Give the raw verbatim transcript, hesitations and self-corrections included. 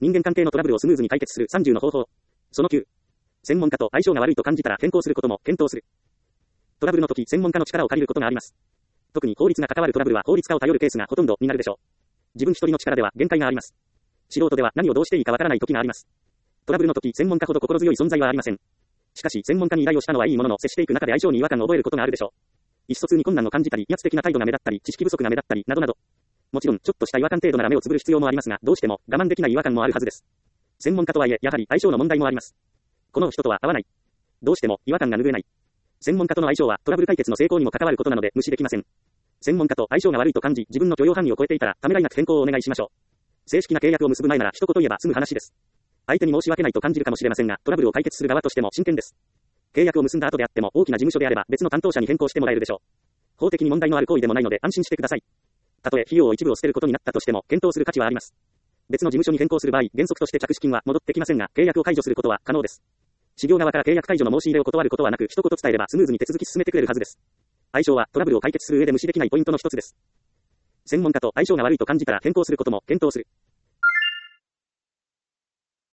人間関係のトラブルをスムーズに解決するさんじゅうの方法。そのきゅう。専門家と相性が悪いと感じたら変更することも検討する。トラブルの時、専門家の力を借りることがあります。特に法律が関わるトラブルは法律家を頼るケースがほとんどになるでしょう。自分一人の力では限界があります。素人では何をどうしていいかわからない時があります。トラブルの時、専門家ほど心強い存在はありません。しかし、専門家に依頼をしたのはいいものの、接していく中で相性に違和感を覚えることがあるでしょう。意思疎通に困難を感じたり、威圧的な態度が目立ったり、知識不足が目立ったり、などなど。もちろん、ちょっとした違和感程度なら目をつぶる必要もありますが、どうしても我慢できない違和感もあるはずです。専門家とはいえ、やはり相性の問題もあります。この人とは合わない。どうしても違和感が拭えない。専門家との相性はトラブル解決の成功にも関わることなので無視できません。専門家と相性が悪いと感じ、自分の許容範囲を超えていたら、ためらいなく変更をお願いしましょう。正式な契約を結ぶ前なら一言言えば済む話です。相手に申し訳ないと感じるかもしれませんが、トラブルを解決する側としても真剣です。契約を結んだ後であっても、大きな事務所であれば別の担当者に変更してもらえるでしょう。法的に問題のある行為でもないので安心してください。たとえ費用を一部を捨てることになったとしても、検討する価値はあります。別の事務所に変更する場合、原則として着手金は戻ってきませんが、契約を解除することは可能です。事業側から契約解除の申し入れを断ることはなく、一言伝えればスムーズに手続き進めてくれるはずです。相性はトラブルを解決する上で無視できないポイントの一つです。専門家と相性が悪いと感じたら変更することも検討する。